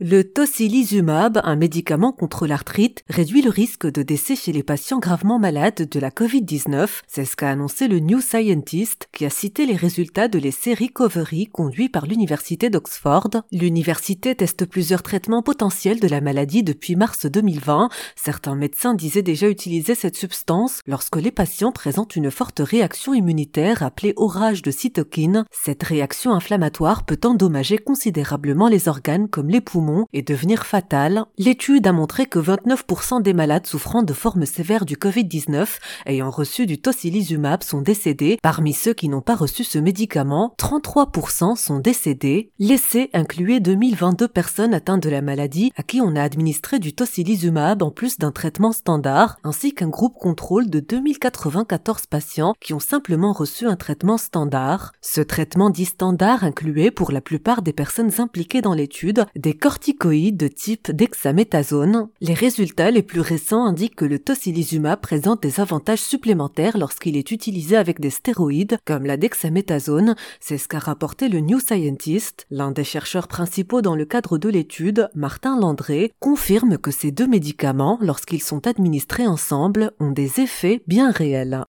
Le tocilizumab, un médicament contre l'arthrite, réduit le risque de décès chez les patients gravement malades de la Covid-19. C'est ce qu'a annoncé le New Scientist, qui a cité les résultats de l'essai Recovery conduit par l'université d'Oxford. L'université teste plusieurs traitements potentiels de la maladie depuis mars 2020. Certains médecins disaient déjà utiliser cette substance lorsque les patients présentent une forte réaction immunitaire appelée orage de cytokines. Cette réaction inflammatoire peut endommager considérablement les organes comme les poumons et devenir fatale. L'étude a montré que 29% des malades souffrant de formes sévères du Covid-19 ayant reçu du tocilizumab sont décédés. Parmi ceux qui n'ont pas reçu ce médicament, 33% sont décédés. L'essai incluait 2022 personnes atteintes de la maladie à qui on a administré du tocilizumab en plus d'un traitement standard, ainsi qu'un groupe contrôle de 2094 patients qui ont simplement reçu un traitement standard. Ce traitement dit standard incluait pour la plupart des personnes impliquées dans l'étude des corticoïdes de type dexaméthasone. Les résultats les plus récents indiquent que le tocilizumab présente des avantages supplémentaires lorsqu'il est utilisé avec des stéroïdes comme la dexaméthasone. C'est ce qu'a rapporté le New Scientist. L'un des chercheurs principaux dans le cadre de l'étude, Martin Landré, confirme que ces deux médicaments, lorsqu'ils sont administrés ensemble, ont des effets bien réels.